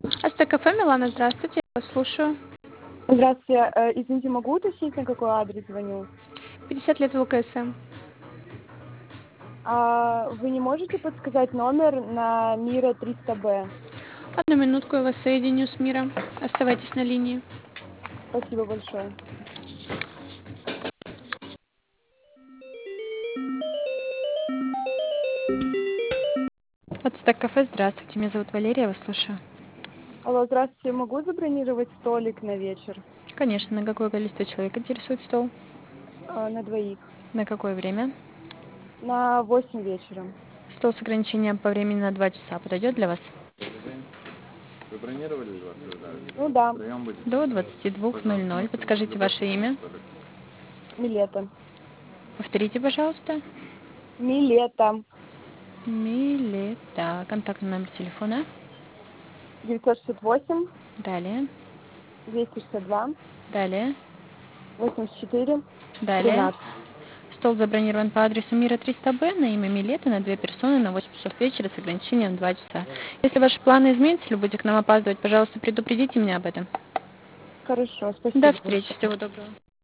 Кафе Милана, здравствуйте, я вас слушаю. Здравствуйте. Извините, могу уточнить, на какой адрес звоню? 50 лет ВКСМ. Вы не можете подсказать номер на Мира 300Б? Одну минутку, я вас соединю с миром. Оставайтесь на линии. Спасибо большое. Ацтек кафе, здравствуйте, меня зовут Валерия, я вас слушаю. Алло, здравствуйте. Могу забронировать столик на вечер? Конечно, на какое количество человек интересует стол? На двоих. На какое время? На 8 вечера. Стол с ограничением по времени на 2 часа подойдет для вас? Вы бронировали 20 да? Ну да, Прием будет? До 22:00. Подскажите ваше имя. Милета. Повторите, пожалуйста. Милета. Милета. Контактный номер телефона. 968 Далее. 262 Далее. 84 Далее. 13. Стол забронирован по адресу Мира 300Б на имя Милеты на 2 персоны на 8 часов вечера с ограничением 2 часа. Если ваши планы изменятся или будете к нам опаздывать, пожалуйста, предупредите меня об этом. Хорошо, До спасибо встречи. большое. Всего доброго.